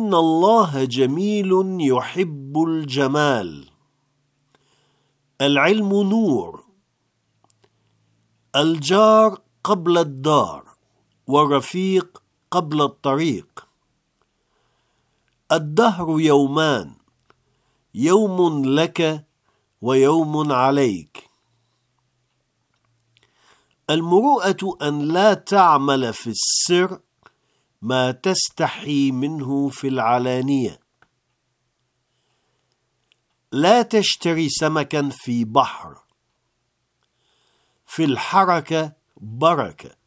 إن الله جميل يحب الجمال. العلم نور. الجار قبل الدار، والرفيق قبل الطريق. الدهر يومان، يوم لك ويوم عليك. المروءة أن لا تعمل في السر ما تستحي منه في العلانية. لا تشتري سمكا في بحر، في الحركة بركة.